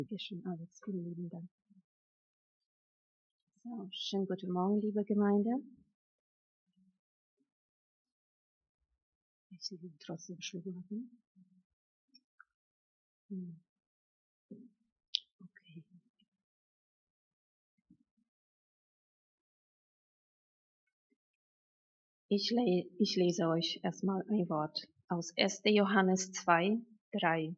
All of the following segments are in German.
Dankeschön, Alex. Vielen lieben Dank. So, schönen guten Morgen, liebe Gemeinde. Ich will trotzdem schlucken. Okay. Ich lese euch erstmal ein Wort aus 1. Johannes 2, 3.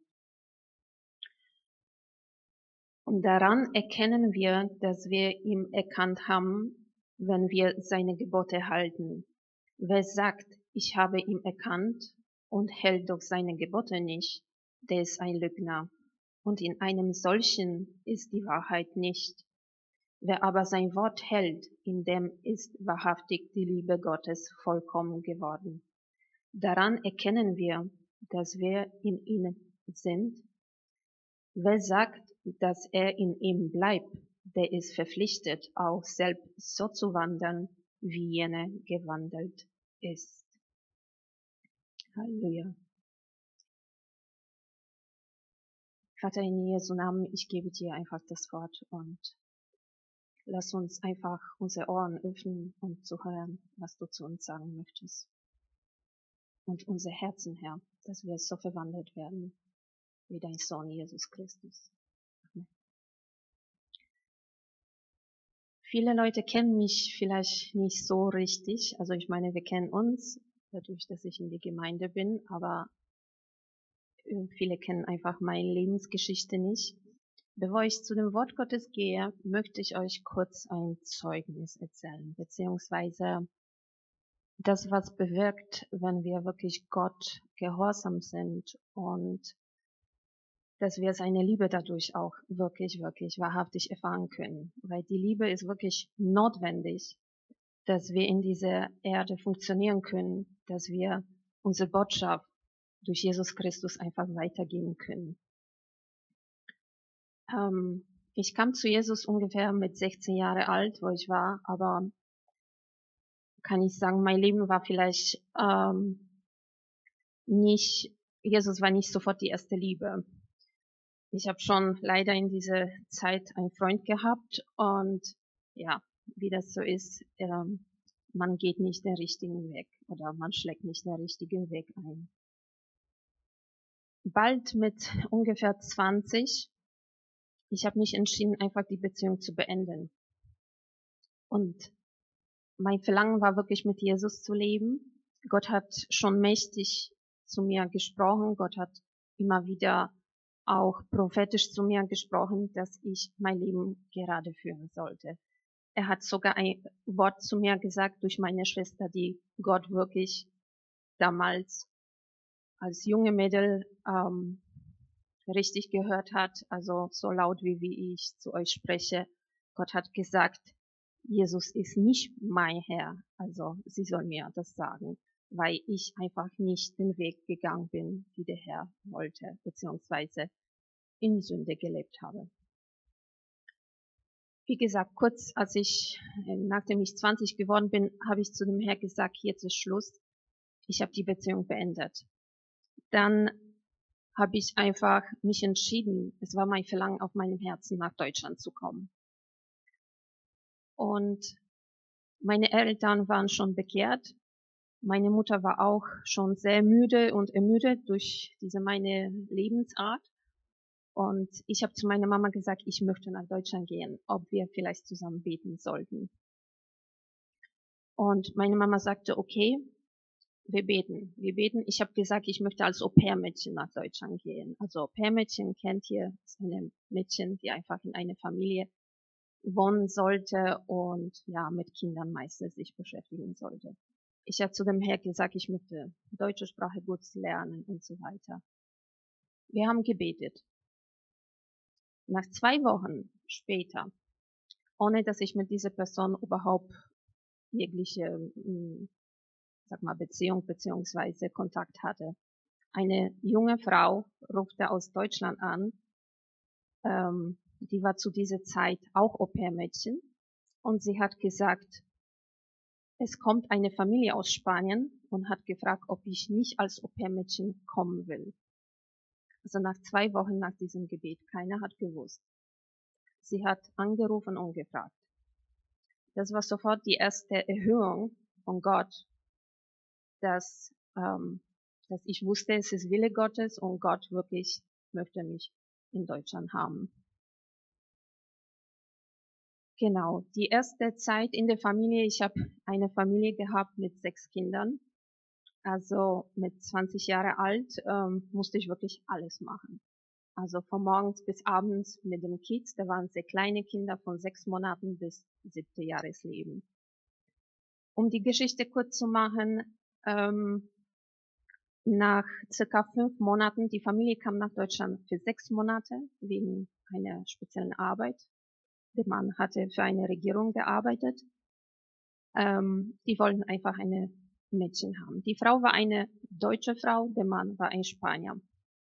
Und daran erkennen wir, dass wir ihn erkannt haben, wenn wir seine Gebote halten. Wer sagt, ich habe ihn erkannt und hält doch seine Gebote nicht, der ist ein Lügner. Und in einem solchen ist die Wahrheit nicht. Wer aber sein Wort hält, in dem ist wahrhaftig die Liebe Gottes vollkommen geworden. Daran erkennen wir, dass wir in ihm sind. Wer sagt, dass er in ihm bleibt, der ist verpflichtet, auch selbst so zu wandeln, wie jener gewandelt ist. Halleluja. Vater, in Jesu Namen, ich gebe dir einfach das Wort und lass uns einfach unsere Ohren öffnen, um zu hören, was du zu uns sagen möchtest. Und unser Herzen, Herr, dass wir so verwandelt werden, wie dein Sohn Jesus Christus. Amen. Viele Leute kennen mich vielleicht nicht so richtig. Also ich meine, wir kennen uns, dadurch, dass ich in die Gemeinde bin, aber viele kennen einfach meine Lebensgeschichte nicht. Bevor ich zu dem Wort Gottes gehe, möchte ich euch kurz ein Zeugnis erzählen, beziehungsweise das, was bewirkt, wenn wir wirklich Gott gehorsam sind und dass wir seine Liebe dadurch auch wirklich, wirklich wahrhaftig erfahren können. Weil die Liebe ist wirklich notwendig, dass wir in dieser Erde funktionieren können, dass wir unsere Botschaft durch Jesus Christus einfach weitergeben können. Ich kam zu Jesus ungefähr mit 16 Jahre alt, wo ich war, aber kann ich sagen, mein Leben war vielleicht nicht, Jesus war nicht sofort die erste Liebe. Ich habe schon leider in dieser Zeit einen Freund gehabt und ja, wie das so ist, man geht nicht den richtigen Weg oder man schlägt nicht den richtigen Weg ein. Bald mit ungefähr 20, ich habe mich entschieden, einfach die Beziehung zu beenden. Und mein Verlangen war wirklich mit Jesus zu leben. Gott hat schon mächtig zu mir gesprochen. Gott hat immer wieder auch prophetisch zu mir gesprochen, dass ich mein Leben gerade führen sollte. Er hat sogar ein Wort zu mir gesagt durch meine Schwester, die Gott wirklich damals als junge Mädel richtig gehört hat, also so laut wie ich zu euch spreche. Gott hat gesagt, Jesus ist nicht mein Herr, also sie soll mir das sagen, weil ich einfach nicht den Weg gegangen bin, wie der Herr wollte, beziehungsweise in Sünde gelebt habe. Wie gesagt, kurz nachdem ich 20 geworden bin, habe ich zu dem Herrn gesagt, jetzt ist Schluss, ich habe die Beziehung beendet. Dann habe ich einfach mich entschieden, es war mein Verlangen auf meinem Herzen, nach Deutschland zu kommen. Und meine Eltern waren schon bekehrt. Meine Mutter war auch schon sehr müde und ermüdet durch meine Lebensart. Und ich habe zu meiner Mama gesagt, ich möchte nach Deutschland gehen, ob wir vielleicht zusammen beten sollten. Und meine Mama sagte, okay, wir beten. Ich habe gesagt, ich möchte als Au-pair-Mädchen nach Deutschland gehen. Also Au-pair-Mädchen kennt ihr, ist eine Mädchen, die einfach in einer Familie wohnen sollte und ja, mit Kindern meistens sich beschäftigen sollte. Ich habe zu dem Herrn gesagt, ich möchte deutsche Sprache gut lernen und so weiter. Wir haben gebetet. Nach 2 Wochen später, ohne dass ich mit dieser Person überhaupt jegliche, Beziehung beziehungsweise Kontakt hatte, eine junge Frau rufte aus Deutschland an, die war zu dieser Zeit auch Au-pair-Mädchen und sie hat gesagt, es kommt eine Familie aus Spanien und hat gefragt, ob ich nicht als Au-pair-Mädchen kommen will. Also nach 2 Wochen nach diesem Gebet, keiner hat gewusst. Sie hat angerufen und gefragt. Das war sofort die erste Erhöhung von Gott, dass ich wusste, es ist Wille Gottes und Gott wirklich möchte mich in Deutschland haben. Genau, die erste Zeit in der Familie, ich habe eine Familie gehabt mit 6 Kindern. Also mit 20 Jahre alt musste ich wirklich alles machen. Also von morgens bis abends mit den Kids, da waren sehr kleine Kinder von 6 Monaten bis 7. Jahresleben. Um die Geschichte kurz zu machen, nach circa 5 Monaten, die Familie kam nach Deutschland für 6 Monate wegen einer speziellen Arbeit. Der Mann hatte für eine Regierung gearbeitet. Die wollten einfach eine Mädchen haben. Die Frau war eine deutsche Frau, der Mann war ein Spanier.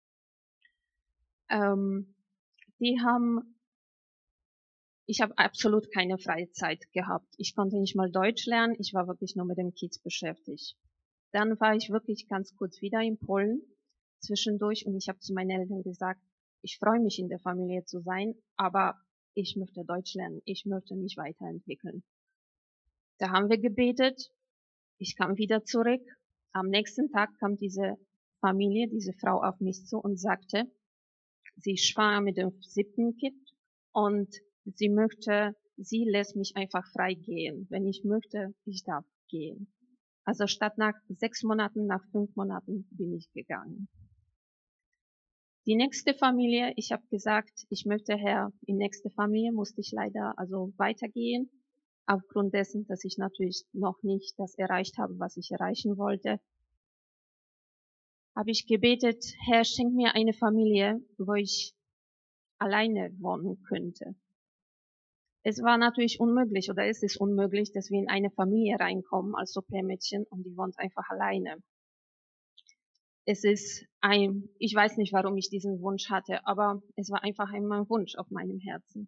Ich habe absolut keine Freizeit gehabt. Ich konnte nicht mal Deutsch lernen. Ich war wirklich nur mit den Kids beschäftigt. Dann war ich wirklich ganz kurz wieder in Polen zwischendurch und ich habe zu meinen Eltern gesagt, ich freue mich in der Familie zu sein, aber ich möchte Deutsch lernen. Ich möchte mich weiterentwickeln. Da haben wir gebetet. Ich kam wieder zurück. Am nächsten Tag kam diese Familie, diese Frau auf mich zu und sagte, sie ist schwanger mit dem 7. Kind und sie lässt mich einfach frei gehen. Wenn ich möchte, ich darf gehen. Also statt nach 6 Monaten, nach 5 Monaten bin ich gegangen. Die nächste Familie, ich habe gesagt, ich möchte in nächste Familie musste ich leider also weitergehen. Aufgrund dessen, dass ich natürlich noch nicht das erreicht habe, was ich erreichen wollte, habe ich gebetet, Herr, schenk mir eine Familie, wo ich alleine wohnen könnte. Es war natürlich unmöglich oder es ist unmöglich, dass wir in eine Familie reinkommen als Au-pair-Mädchen und die wohnt einfach alleine. Ich weiß nicht, warum ich diesen Wunsch hatte, aber es war einfach ein Wunsch auf meinem Herzen.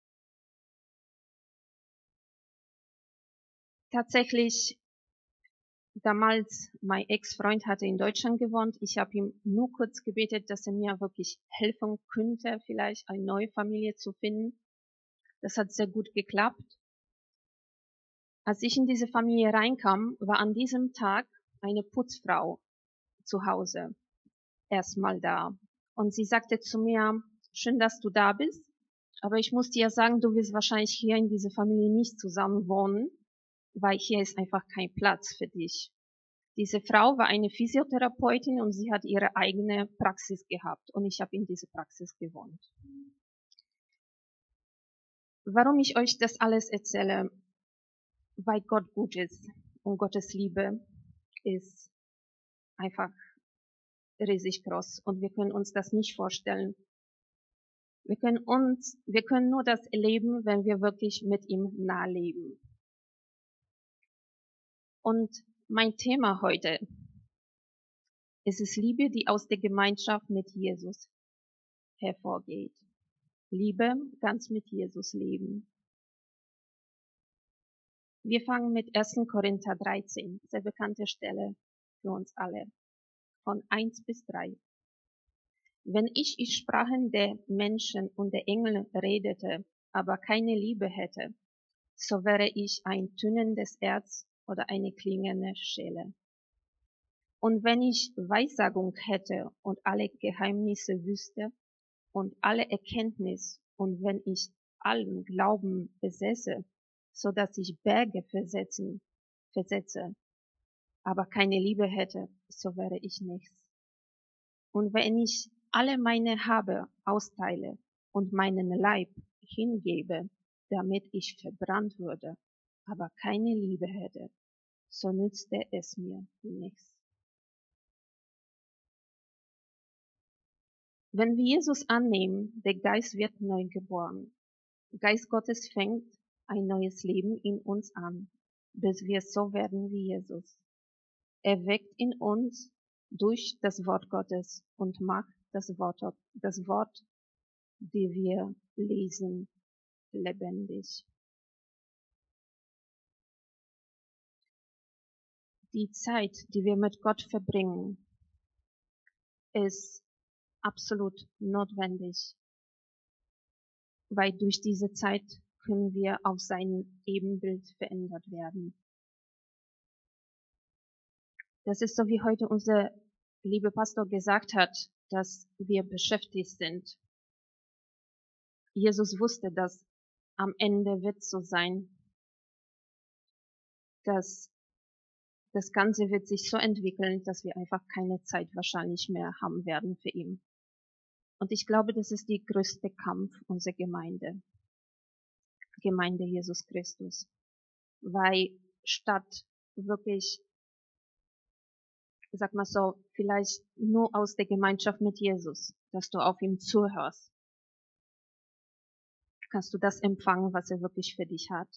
Tatsächlich, damals, mein Ex-Freund hatte in Deutschland gewohnt. Ich habe ihm nur kurz gebetet, dass er mir wirklich helfen könnte, vielleicht eine neue Familie zu finden. Das hat sehr gut geklappt. Als ich in diese Familie reinkam, war an diesem Tag eine Putzfrau zu Hause erstmal da. Und sie sagte zu mir, schön, dass du da bist, aber ich muss dir sagen, du wirst wahrscheinlich hier in dieser Familie nicht zusammen wohnen, weil hier ist einfach kein Platz für dich. Diese Frau war eine Physiotherapeutin und sie hat ihre eigene Praxis gehabt und ich habe in dieser Praxis gewohnt. Warum ich euch das alles erzähle? Weil Gott gut ist und Gottes Liebe ist einfach riesig groß und wir können uns das nicht vorstellen. Wir können nur das erleben, wenn wir wirklich mit ihm nahe leben. Und mein Thema heute ist es Liebe, die aus der Gemeinschaft mit Jesus hervorgeht. Liebe, ganz mit Jesus leben. Wir fangen mit 1. Korinther 13, sehr bekannte Stelle für uns alle, von 1 bis 3. Wenn ich Sprachen der Menschen und der Engel redete, aber keine Liebe hätte, so wäre ich ein tönendes Erz oder eine klingende Schelle. Und wenn ich Weissagung hätte und alle Geheimnisse wüsste und alle Erkenntnis und wenn ich allen Glauben besäße, so dass ich Berge versetze, aber keine Liebe hätte, so wäre ich nichts. Und wenn ich alle meine Habe austeile und meinen Leib hingebe, damit ich verbrannt würde, aber keine Liebe hätte, so nützte es mir nichts. Wenn wir Jesus annehmen, der Geist wird neu geboren. Geist Gottes fängt ein neues Leben in uns an, bis wir so werden wie Jesus. Er weckt in uns durch das Wort Gottes und macht das Wort, die wir lesen, lebendig. Die Zeit, die wir mit Gott verbringen, ist absolut notwendig, weil durch diese Zeit können wir auf sein Ebenbild verändert werden. Das ist so, wie heute unser lieber Pastor gesagt hat, dass wir beschäftigt sind. Jesus wusste, dass am Ende wird so sein, dass das Ganze wird sich so entwickeln, dass wir einfach keine Zeit wahrscheinlich mehr haben werden für ihn. Und ich glaube, das ist die größte Kampf unserer Gemeinde Jesus Christus. Weil statt wirklich, sag mal so, vielleicht nur aus der Gemeinschaft mit Jesus, dass du auf ihm zuhörst, kannst du das empfangen, was er wirklich für dich hat.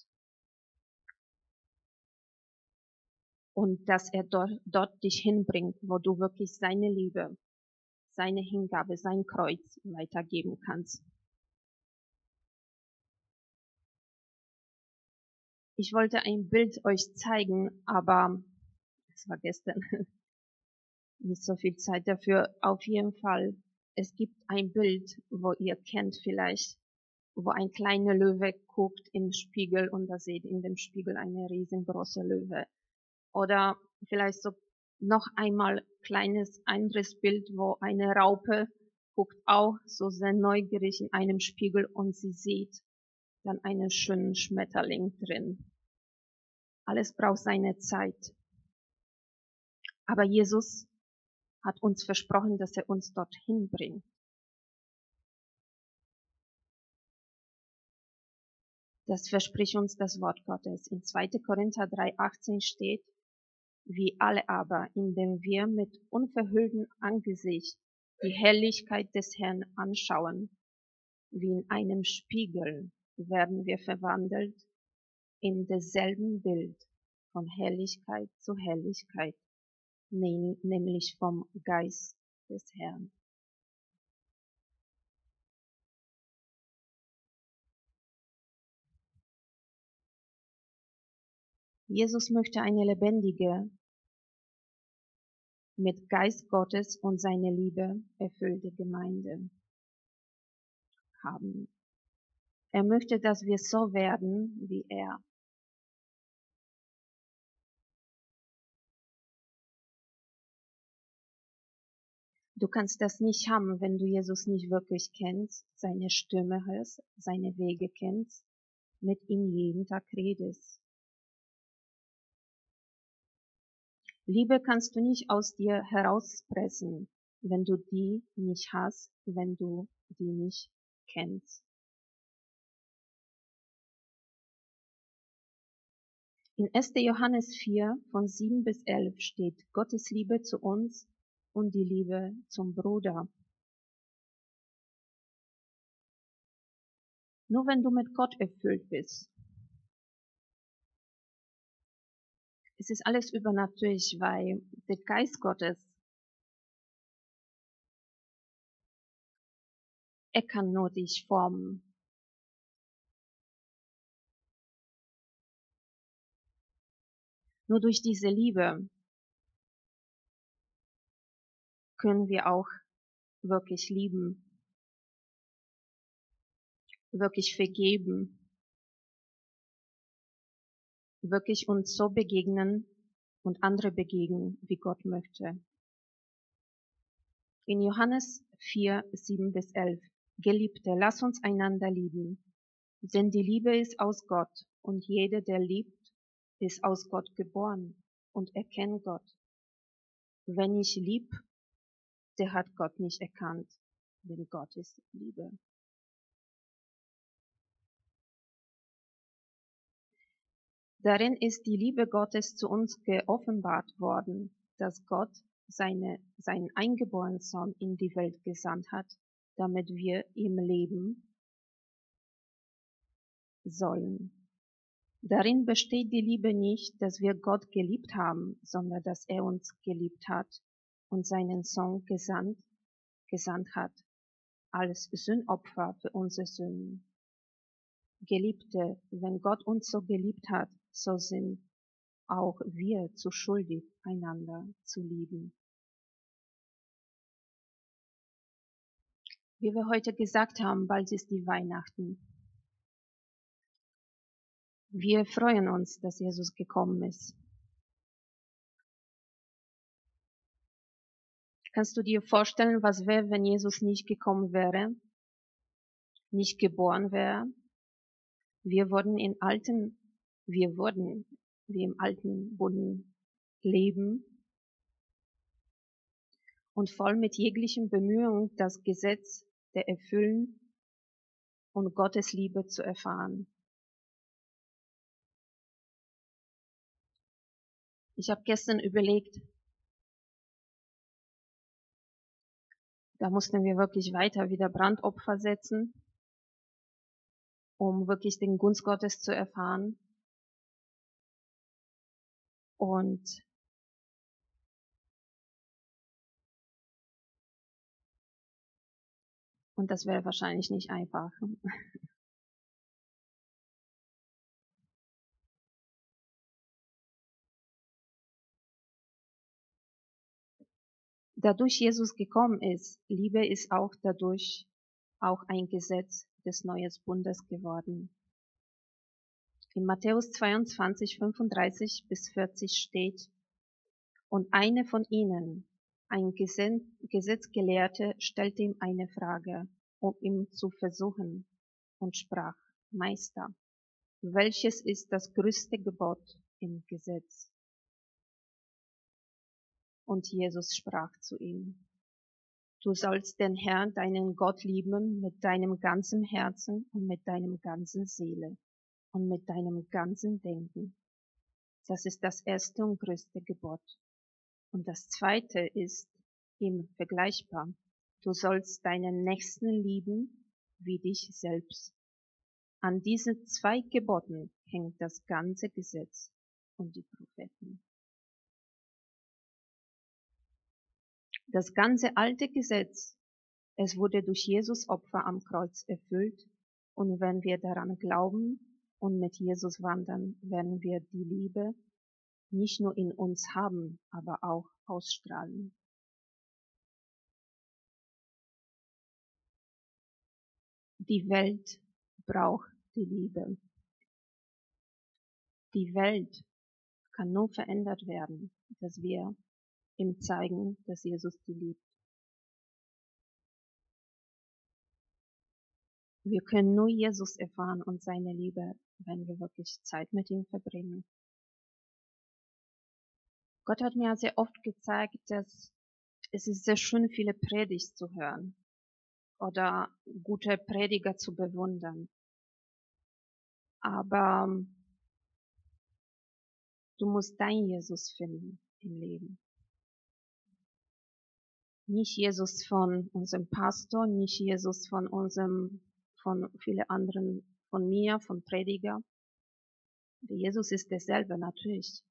Und dass er dort dich hinbringt, wo du wirklich seine Liebe, seine Hingabe, sein Kreuz weitergeben kannst. Ich wollte ein Bild euch zeigen, aber es war gestern nicht so viel Zeit dafür. Auf jeden Fall, es gibt ein Bild, wo ihr kennt vielleicht, wo ein kleiner Löwe guckt im Spiegel und da seht in dem Spiegel eine riesengroße Löwe. Oder vielleicht so noch einmal kleines anderes Bild, wo eine Raupe guckt auch so sehr neugierig in einem Spiegel und sie sieht dann einen schönen Schmetterling drin. Alles braucht seine Zeit. Aber Jesus hat uns versprochen, dass er uns dorthin bringt. Das verspricht uns das Wort Gottes. In 2. Korinther 3,18 steht, wie alle aber, indem wir mit unverhülltem Angesicht die Herrlichkeit des Herrn anschauen, wie in einem Spiegel werden wir verwandelt in desselben Bild von Herrlichkeit zu Herrlichkeit, nämlich vom Geist des Herrn. Jesus möchte eine lebendige, mit Geist Gottes und seiner Liebe erfüllte Gemeinde haben. Er möchte, dass wir so werden wie er. Du kannst das nicht haben, wenn du Jesus nicht wirklich kennst, seine Stimme hörst, seine Wege kennst, mit ihm jeden Tag redest. Liebe kannst du nicht aus dir herauspressen, wenn du die nicht hast, wenn du die nicht kennst. In 1. Johannes 4 von 7 bis 11 steht Gottes Liebe zu uns und die Liebe zum Bruder. Nur wenn du mit Gott erfüllt bist, es ist alles übernatürlich, weil der Geist Gottes, er kann nur dich formen. Nur durch diese Liebe können wir auch wirklich lieben, wirklich vergeben, wirklich uns so begegnen und andere begegnen, wie Gott möchte. In Johannes 4, 7 bis 11. Geliebte, lass uns einander lieben, denn die Liebe ist aus Gott und jeder, der liebt, ist aus Gott geboren und erkennt Gott. Wenn ich lieb, der hat Gott nicht erkannt, denn Gott ist Liebe. Darin ist die Liebe Gottes zu uns geoffenbart worden, dass Gott seinen eingeborenen Sohn in die Welt gesandt hat, damit wir im Leben sollen. Darin besteht die Liebe nicht, dass wir Gott geliebt haben, sondern dass er uns geliebt hat und seinen Sohn gesandt hat, als Sündopfer für unsere Sünden. Geliebte, wenn Gott uns so geliebt hat, so sind auch wir zu schuldig, einander zu lieben. Wie wir heute gesagt haben, bald ist die Weihnachten. Wir freuen uns, dass Jesus gekommen ist. Kannst du dir vorstellen, was wäre, wenn Jesus nicht gekommen wäre, nicht geboren wäre? Wir würden wie im alten Bund leben und voll mit jeglichen Bemühungen das Gesetz der erfüllen und Gottes Liebe zu erfahren. Ich habe gestern überlegt, da mussten wir wirklich weiter wieder Brandopfer setzen, um wirklich den Gunst Gottes zu erfahren. Und das wäre wahrscheinlich nicht einfach. Dadurch Jesus gekommen ist, Liebe ist auch dadurch auch ein Gesetz des neuen Bundes geworden. In Matthäus 22, 35 bis 40 steht, und eine von ihnen, ein Gesetzgelehrter, stellte ihm eine Frage, um ihn zu versuchen, und sprach, Meister, welches ist das größte Gebot im Gesetz? Und Jesus sprach zu ihm, du sollst den Herrn, deinen Gott lieben mit deinem ganzen Herzen und mit deinem ganzen Seele und mit deinem ganzen Denken. Das ist das erste und größte Gebot. Und das zweite ist ihm vergleichbar. Du sollst deinen Nächsten lieben wie dich selbst. An diesen 2 Geboten hängt das ganze Gesetz und die Propheten. Das ganze alte Gesetz, es wurde durch Jesus Opfer am Kreuz erfüllt, und wenn wir daran glauben und mit Jesus wandern, werden wir die Liebe nicht nur in uns haben, aber auch ausstrahlen. Die Welt braucht die Liebe. Die Welt kann nur verändert werden, dass wir ihm zeigen, dass Jesus die liebt. Wir können nur Jesus erfahren und seine Liebe, wenn wir wirklich Zeit mit ihm verbringen. Gott hat mir sehr oft gezeigt, dass es ist sehr schön, viele Predigten zu hören oder gute Prediger zu bewundern. Aber du musst deinen Jesus finden im Leben. Nicht Jesus von unserem Pastor, nicht Jesus von vielen anderen, von mir, von Prediger. Jesus ist derselbe, natürlich.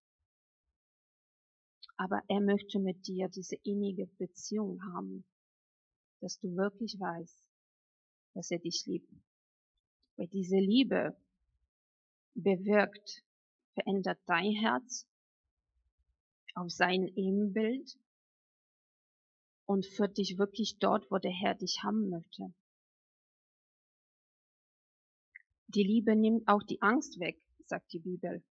Aber er möchte mit dir diese innige Beziehung haben, dass du wirklich weißt, dass er dich liebt. Weil diese Liebe bewirkt, verändert dein Herz auf sein Ebenbild und führt dich wirklich dort, wo der Herr dich haben möchte. Die Liebe nimmt auch die Angst weg, sagt die Bibel.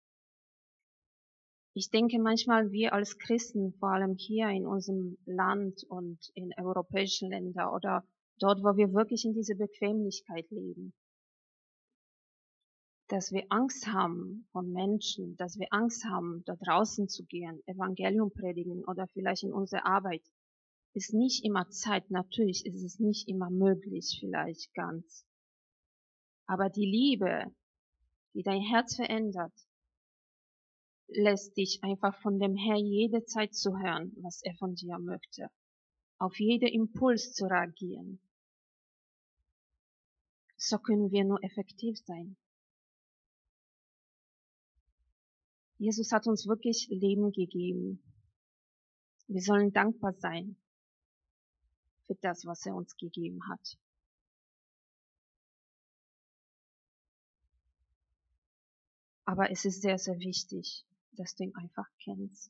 Ich denke manchmal, wir als Christen, vor allem hier in unserem Land und in europäischen Ländern oder dort, wo wir wirklich in dieser Bequemlichkeit leben, dass wir Angst haben von Menschen, dass wir Angst haben, da draußen zu gehen, Evangelium predigen oder vielleicht in unserer Arbeit. Ist nicht immer Zeit, natürlich ist es nicht immer möglich, vielleicht ganz. Aber die Liebe, die dein Herz verändert, lässt dich einfach von dem Herr jede Zeit zu hören, was er von dir möchte. Auf jeden Impuls zu reagieren. So können wir nur effektiv sein. Jesus hat uns wirklich Leben gegeben. Wir sollen dankbar sein für das, was er uns gegeben hat. Aber es ist sehr, sehr wichtig, dass du ihn einfach kennst.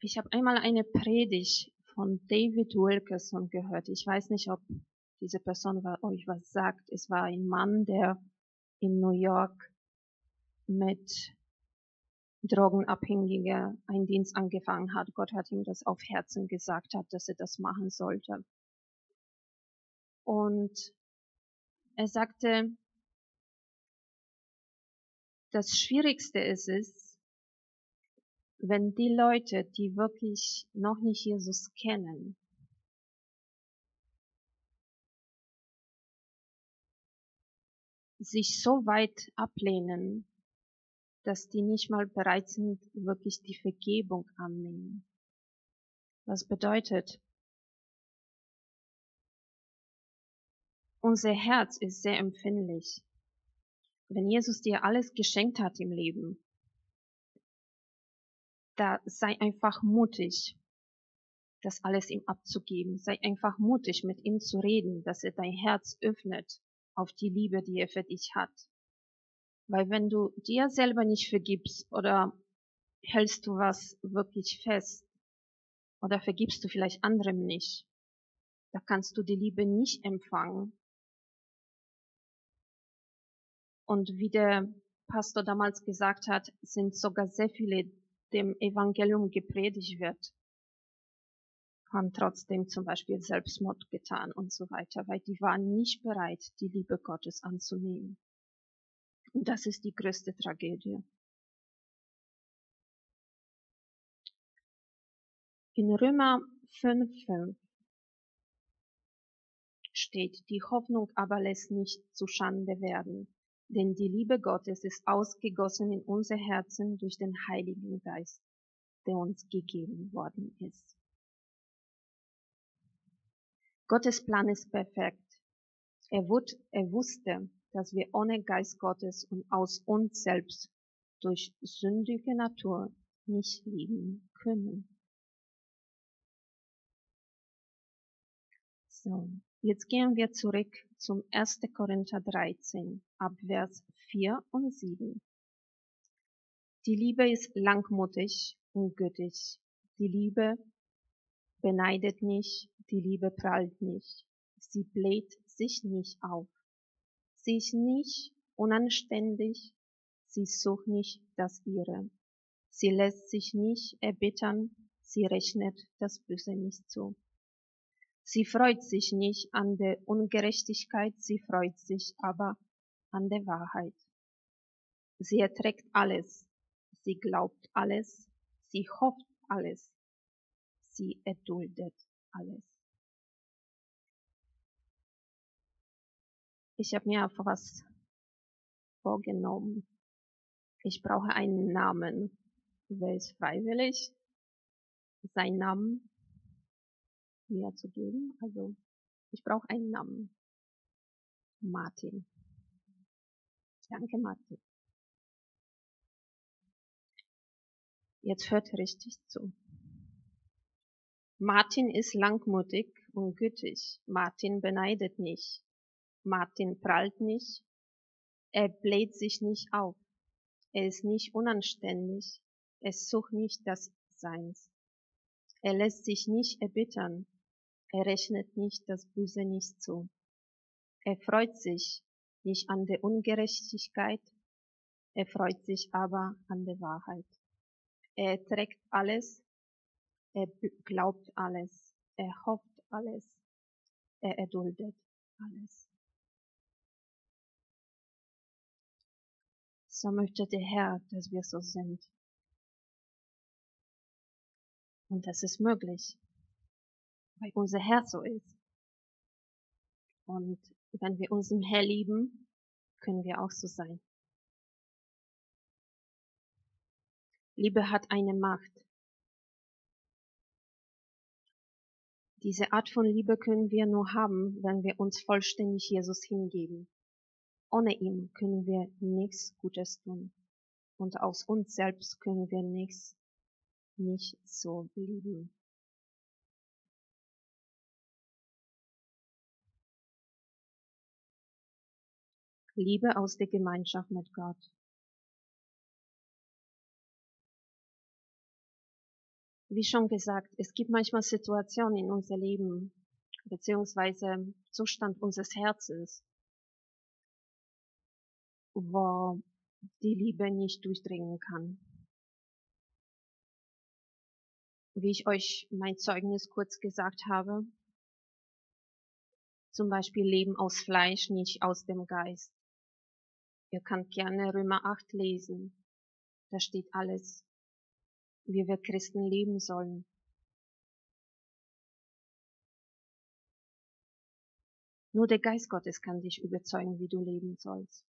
Ich habe einmal eine Predigt von David Wilkerson gehört. Ich weiß nicht, ob diese Person euch was sagt. Es war ein Mann, der in New York mit Drogenabhängiger einen Dienst angefangen hat. Gott hat ihm das auf Herzen gesagt hat, dass er das machen sollte. Und er sagte, das Schwierigste ist es, wenn die Leute, die wirklich noch nicht Jesus kennen, sich so weit ablehnen, dass die nicht mal bereit sind, wirklich die Vergebung annehmen. Was bedeutet, unser Herz ist sehr empfindlich. Wenn Jesus dir alles geschenkt hat im Leben, da sei einfach mutig, das alles ihm abzugeben. Sei einfach mutig, mit ihm zu reden, dass er dein Herz öffnet auf die Liebe, die er für dich hat. Weil wenn du dir selber nicht vergibst oder hältst du was wirklich fest oder vergibst du vielleicht anderem nicht, da kannst du die Liebe nicht empfangen. Und wie der Pastor damals gesagt hat, sind sogar sehr viele, dem Evangelium gepredigt wird, haben trotzdem zum Beispiel Selbstmord getan und so weiter, weil die waren nicht bereit, die Liebe Gottes anzunehmen. Und das ist die größte Tragödie. In Römer 5,5 steht, die Hoffnung aber lässt nicht zu Schande werden, denn die Liebe Gottes ist ausgegossen in unser Herzen durch den Heiligen Geist, der uns gegeben worden ist. Gottes Plan ist perfekt. Er wusste, dass wir ohne Geist Gottes und aus uns selbst durch sündige Natur nicht lieben können. So, jetzt gehen wir zurück zum 1. Korinther 13, ab Vers 4 und 7. Die Liebe ist langmutig und gütig. Die Liebe beneidet nicht, die Liebe prahlt nicht. Sie bläht sich nicht auf. Sie ist nicht unanständig, sie sucht nicht das Ihre. Sie lässt sich nicht erbittern, sie rechnet das Böse nicht zu. Sie freut sich nicht an der Ungerechtigkeit, sie freut sich aber an der Wahrheit. Sie erträgt alles, sie glaubt alles, sie hofft alles, sie erduldet alles. Ich habe mir einfach was vorgenommen. Ich brauche einen Namen. Wer ist freiwillig, seinen Namen mir zu geben? Also, ich brauche einen Namen. Martin. Danke, Martin. Jetzt hört richtig zu. Martin ist langmutig und gütig. Martin beneidet nicht. Martin prahlt nicht. Er bläht sich nicht auf. Er ist nicht unanständig. Er sucht nicht das Seins. Er lässt sich nicht erbittern. Er rechnet nicht das Böse nicht zu. Er freut sich nicht an der Ungerechtigkeit. Er freut sich aber an der Wahrheit. Er erträgt alles. Er glaubt alles. Er hofft alles. Er erduldet alles. So möchte der Herr, dass wir so sind. Und das ist möglich, weil unser Herz so ist. Und wenn wir unseren Herr lieben, können wir auch so sein. Liebe hat eine Macht. Diese Art von Liebe können wir nur haben, wenn wir uns vollständig Jesus hingeben. Ohne ihn können wir nichts Gutes tun. Und aus uns selbst können wir nichts nicht so lieben. Liebe aus der Gemeinschaft mit Gott. Wie schon gesagt, es gibt manchmal Situationen in unser Leben, beziehungsweise Zustand unseres Herzens, wo die Liebe nicht durchdringen kann. Wie ich euch mein Zeugnis kurz gesagt habe, zum Beispiel Leben aus Fleisch, nicht aus dem Geist. Ihr könnt gerne Römer 8 lesen. Da steht alles, wie wir Christen leben sollen. Nur der Geist Gottes kann dich überzeugen, wie du leben sollst.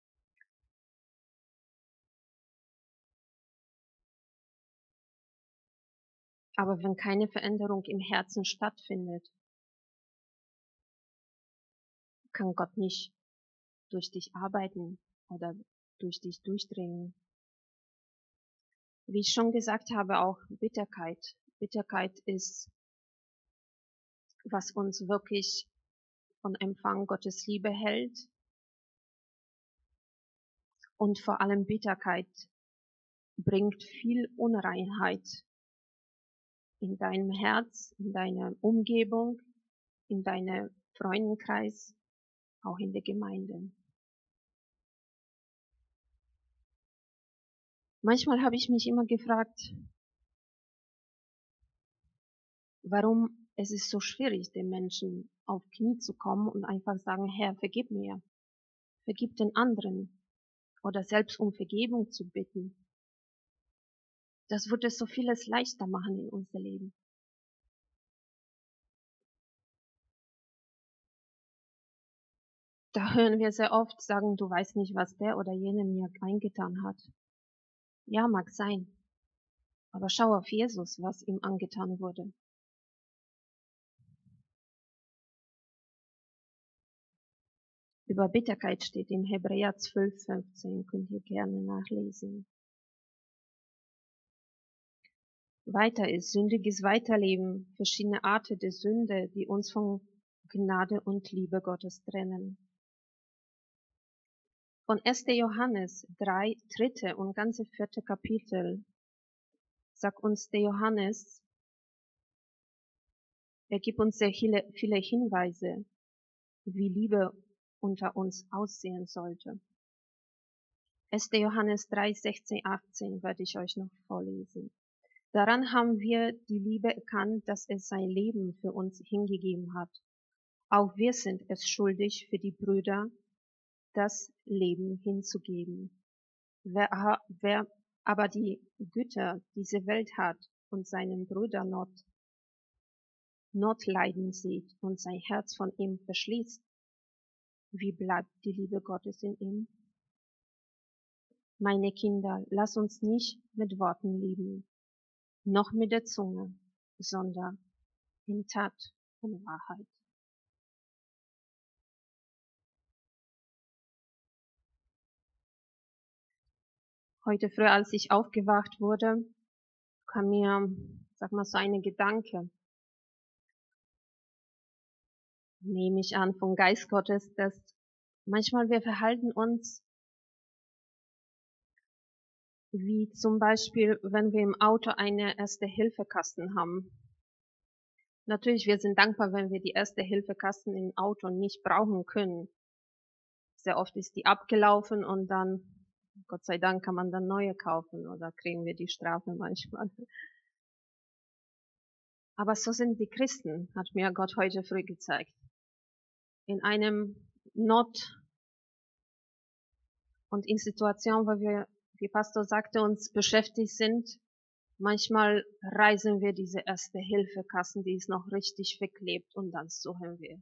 Aber wenn keine Veränderung im Herzen stattfindet, kann Gott nicht durch dich arbeiten oder durch dich durchdringen. Wie ich schon gesagt habe, auch Bitterkeit. Bitterkeit ist, was uns wirklich von Empfang Gottes Liebe hält. Und vor allem Bitterkeit bringt viel Unreinheit in deinem Herz, in deiner Umgebung, in deinem Freundenkreis, auch in der Gemeinde. Manchmal habe ich mich immer gefragt, warum es ist so schwierig, den Menschen auf Knie zu kommen und einfach sagen, Herr, vergib mir, vergib den anderen oder selbst um Vergebung zu bitten. Das würde so vieles leichter machen in unser Leben. Da hören wir sehr oft sagen, du weißt nicht, was der oder jene mir eingetan hat. Ja, mag sein. Aber schau auf Jesus, was ihm angetan wurde. Über Bitterkeit steht in Hebräer 12,15, könnt ihr gerne nachlesen. Weiter ist sündiges Weiterleben, verschiedene Arten der Sünde, die uns von Gnade und Liebe Gottes trennen. Von 1. Johannes 3, 3. und ganze 4. Kapitel sagt uns der Johannes, er gibt uns sehr viele Hinweise, wie Liebe unter uns aussehen sollte. 1. Johannes 3, 16, 18 werde ich euch noch vorlesen. Daran haben wir die Liebe erkannt, dass er sein Leben für uns hingegeben hat. Auch wir sind es schuldig, für die Brüder das Leben hinzugeben. Wer aber die Güter dieser Welt hat und seinen Bruder Notleiden sieht und sein Herz von ihm verschließt, wie bleibt die Liebe Gottes in ihm? Meine Kinder, lasst uns nicht mit Worten lieben, noch mit der Zunge, sondern in Tat und Wahrheit. Heute früh, als ich aufgewacht wurde, kam mir, sag mal, so eine Gedanke, nehme ich an, vom Geist Gottes, dass manchmal wir verhalten uns wie zum Beispiel, wenn wir im Auto eine Erste-Hilfe-Kasten haben. Natürlich, wir sind dankbar, wenn wir die Erste-Hilfe-Kasten im Auto nicht brauchen können. Sehr oft ist die abgelaufen und dann, Gott sei Dank, kann man dann neue kaufen oder kriegen wir die Strafe manchmal. Aber so sind die Christen, hat mir Gott heute früh gezeigt. In einem Not und in Situationen, wo wir, wie Pastor sagte, uns beschäftigt sind, manchmal reißen wir diese Erste-Hilfe-Kassen, die ist noch richtig verklebt und dann suchen wir.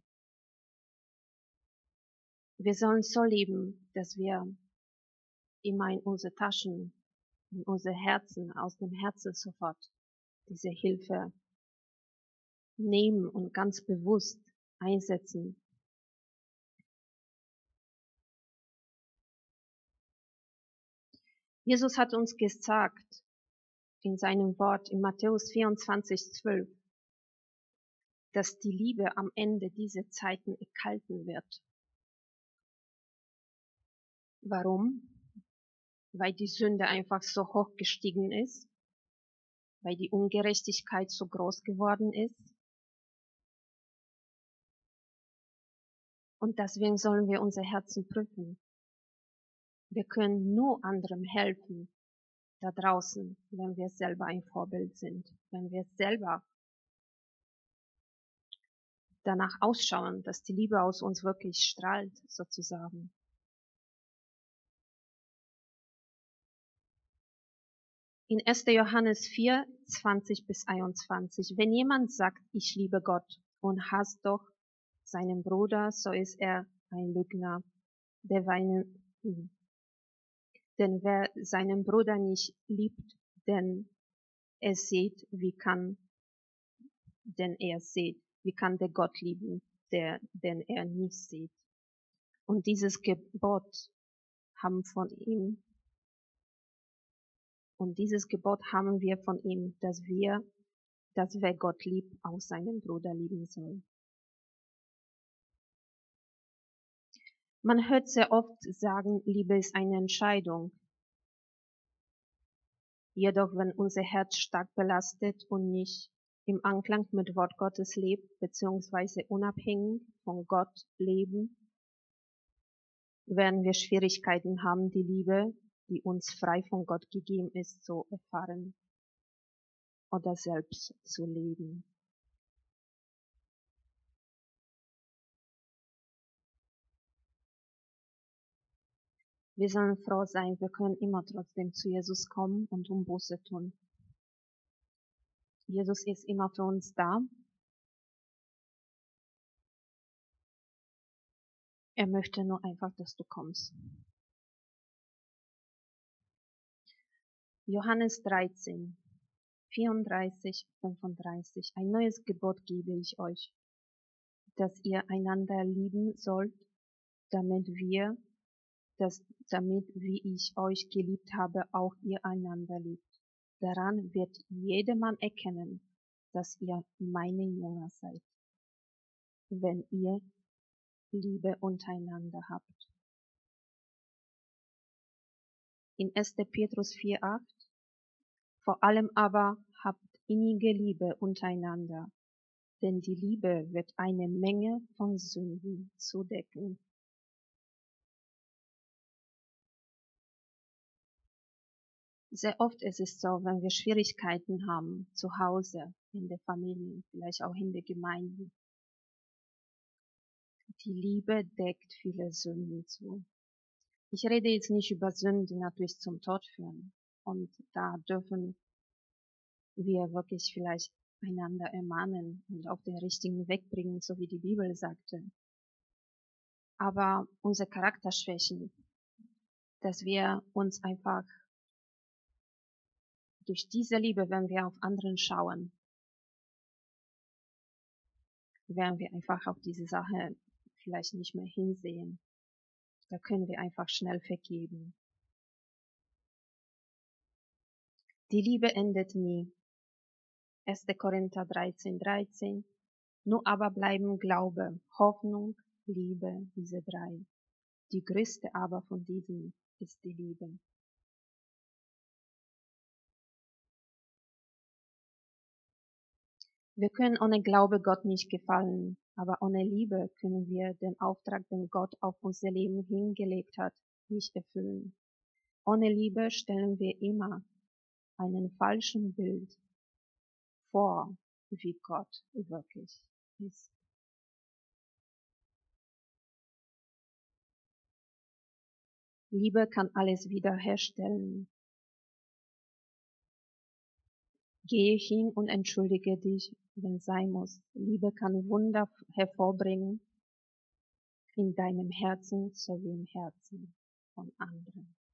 Wir sollen so leben, dass wir immer in unsere Taschen, in unser Herzen, aus dem Herzen sofort diese Hilfe nehmen und ganz bewusst einsetzen. Jesus hat uns gesagt in seinem Wort in Matthäus 24,12, dass die Liebe am Ende dieser Zeiten erkalten wird. Warum? Weil die Sünde einfach so hoch gestiegen ist, weil die Ungerechtigkeit so groß geworden ist. Und deswegen sollen wir unser Herzen prüfen. Wir können nur anderem helfen da draußen, wenn wir selber ein Vorbild sind, wenn wir selber danach ausschauen, dass die Liebe aus uns wirklich strahlt, sozusagen. In 1. Johannes 4, 20 bis 21. Wenn jemand sagt, ich liebe Gott und hasst doch seinen Bruder, so ist er ein Lügner. Denn wer seinen Bruder nicht liebt, denn er sieht, wie kann der Gott lieben, den er nicht sieht. Und dieses Gebot haben wir von ihm, dass wer Gott liebt, auch seinen Bruder lieben soll. Man hört sehr oft sagen, Liebe ist eine Entscheidung. Jedoch, wenn unser Herz stark belastet und nicht im Anklang mit Wort Gottes lebt, beziehungsweise unabhängig von Gott leben, werden wir Schwierigkeiten haben, die Liebe, die uns frei von Gott gegeben ist, zu erfahren oder selbst zu leben. Wir sollen froh sein, wir können immer trotzdem zu Jesus kommen und Buße tun. Jesus ist immer für uns da. Er möchte nur einfach, dass du kommst. Johannes 13, 34, 35. Ein neues Gebot gebe ich euch, dass ihr einander lieben sollt, damit wie ich euch geliebt habe, auch ihr einander liebt. Daran wird jedermann erkennen, dass ihr meine Jünger seid, wenn ihr Liebe untereinander habt. In 1. Petrus 4,8. Vor allem aber habt innige Liebe untereinander, denn die Liebe wird eine Menge von Sünden zudecken. Sehr oft ist es so, wenn wir Schwierigkeiten haben, zu Hause, in der Familie, vielleicht auch in der Gemeinde. Die Liebe deckt viele Sünden zu. Ich rede jetzt nicht über Sünden, die natürlich zum Tod führen. Und da dürfen wir wirklich vielleicht einander ermahnen und auf den richtigen Weg bringen, so wie die Bibel sagte. Aber unsere Charakterschwächen, dass wir uns einfach durch diese Liebe, wenn wir auf anderen schauen, werden wir einfach auf diese Sache vielleicht nicht mehr hinsehen. Da können wir einfach schnell vergeben. Die Liebe endet nie. 1. Korinther 13, 13. Nur aber bleiben Glaube, Hoffnung, Liebe, diese drei. Die größte aber von diesen ist die Liebe. Wir können ohne Glaube Gott nicht gefallen, aber ohne Liebe können wir den Auftrag, den Gott auf unser Leben hingelegt hat, nicht erfüllen. Ohne Liebe stellen wir immer einen falschen Bild vor, wie Gott wirklich ist. Liebe kann alles wiederherstellen. Gehe hin und entschuldige dich, wenn sein muss. Liebe kann Wunder hervorbringen in deinem Herzen sowie im Herzen von anderen.